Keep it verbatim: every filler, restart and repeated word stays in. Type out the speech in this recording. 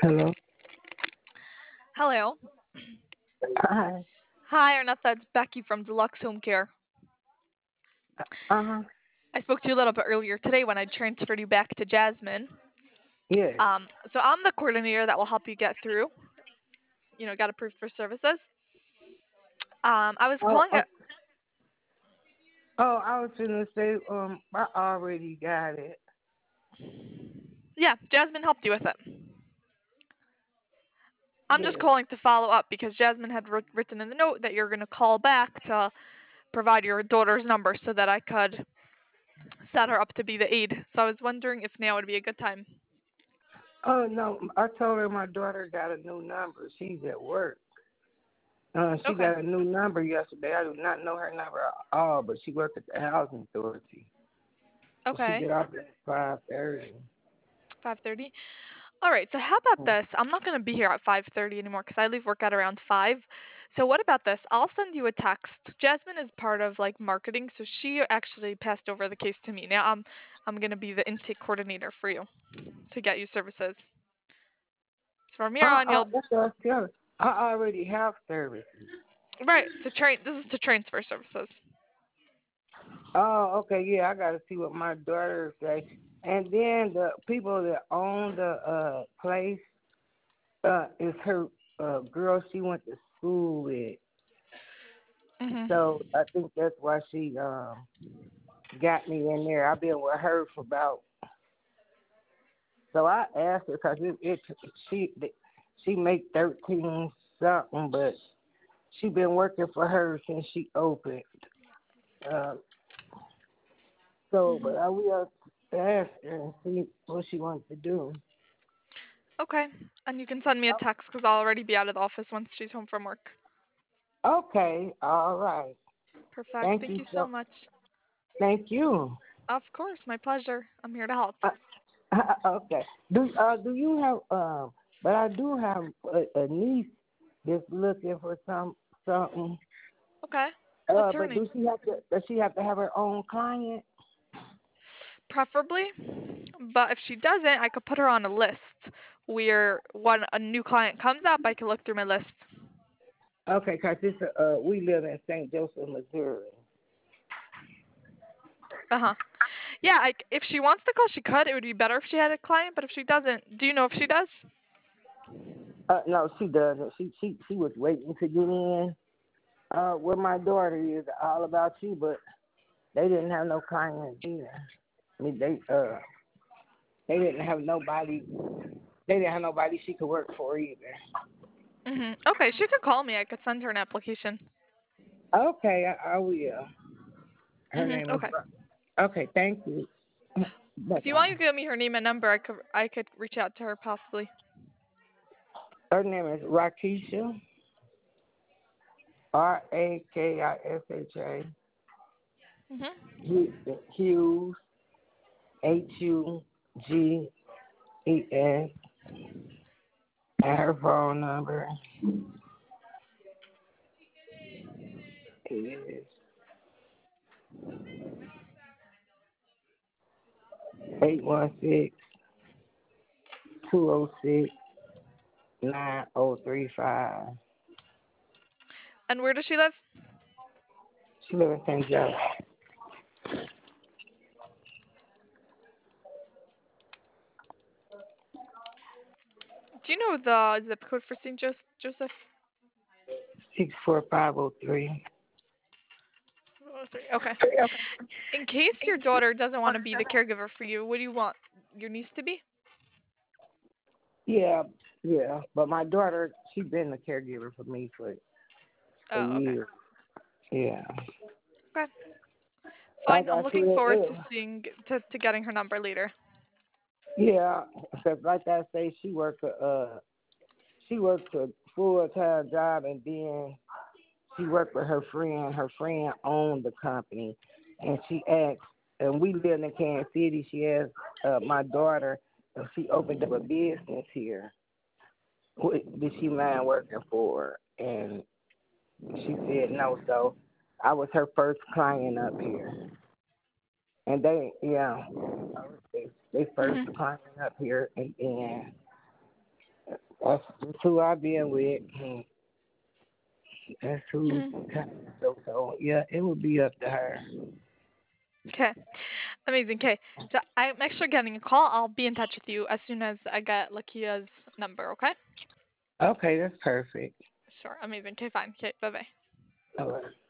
Hello. Hello. Hi. Hi, Arnetta. It's Becky from Deluxe Home Care. Uh huh. I spoke to you a little bit earlier today when I transferred you back to Jasmine. Yes. Um, so I'm the coordinator that will help you get through. You know, got approved for services. Um, I was Oh, calling oh, it. oh, I was gonna say, um, I already got it. Yeah, Jasmine helped you with it. I'm just Yes. calling to follow up because Jasmine had wrote, written in the note that you're going to call back to provide your daughter's number so that I could set her up to be the aide. So I was wondering if now would be a good time. Oh no, I told her my daughter got a new number. She's at work. Uh, she Okay. got a new number yesterday. I do not know her number at all, but she worked at the housing authority. She Okay. get off at five thirty. five thirty. All right, so how about this? I'm not going to be here at five thirty anymore because I leave work at around five. So what about this? I'll send you a text. Jasmine is part of like marketing, so she actually passed over the case to me. Now I'm I'm going to be the intake coordinator for you to get you services. So from here Uh, on, uh, you'll that's what I was telling her. I already have service. right to train. This is to transfer services. Oh, okay, yeah, I gotta see what my daughter say. And then the people that own the uh place uh is her uh girl she went to school with. Mhm. So I think that's why she um got me in there. I've been with her for about. So I asked her because it, it she she make thirteen something, but she been working for her since she opened. Uh, so, but Mhm. I will ask her and see what she wants to do. Okay, and you can send me a text because I'll already be out of the office once she's home from work. Okay, all right. Perfect. Thank Thank you you so so. much. Thank you. Of course, my pleasure. I'm here to help. Uh, okay. Do uh do you have um? But I do have a, a niece that's looking for some something. Okay. What's Uh, her but name? do she have to? Does she have to have her own client? Preferably, but if she doesn't, I could put her on a list where when a new client comes up, I can look through my list. Okay, 'cause this uh we live in Saint Joseph, Missouri. Uh huh. Yeah, I, if she wants to call, she could. It would be better if she had a client, but if she doesn't, do you know if she does? Uh, no, she doesn't. She she she was waiting to get in. Uh, where my daughter is all about you, but they didn't have no clients either. I mean, they uh they didn't have nobody. They didn't have nobody she could work for either. Hmm. Okay, she could call me. I could send her an application. Okay, I, I will. Her Hmm. name is. Okay. Okay, thank you. Bye If you want, bye. you give me her name and number. I could I could reach out to her possibly. Her name is Rakisha. R A K I S H A. Hmm. Hughes. H U G E S. And her phone number is eight one six two zero six nine zero three five. And where does she live? She lives in Saint Joe. Do you know the zip code for Saint Jos- Joseph? Six four five zero three. Oh, three. Okay. In case your daughter doesn't want to be the caregiver for you, what do you want your niece to be? Yeah, yeah. But my daughter, she been a caregiver for me for a Oh, okay. year. Yeah. Okay. Like Fine. I'm I looking said, forward to yeah. seeing to, to getting her number later. Yeah, because like I say, she worked a uh, she worked a full time job, and then she worked with her friend. Her friend owned the company, and she asked, and we live in Kansas City. She asked uh, my daughter if she opened up a business here. What did she mind working for? Her? And she said no. So I was her first client up here, and they, yeah, I was they, they first Mhm. client up here, and then That's, that's who I been with. Hmm. That's who. Mhm. So, so yeah, it would be up to her. Okay. Amazing. Okay. So I'm actually getting a call. I'll be in touch with you as soon as I get Lakia's number, okay? Okay, that's perfect. Sure. Amazing. Okay, fine. Okay, bye bye. All right.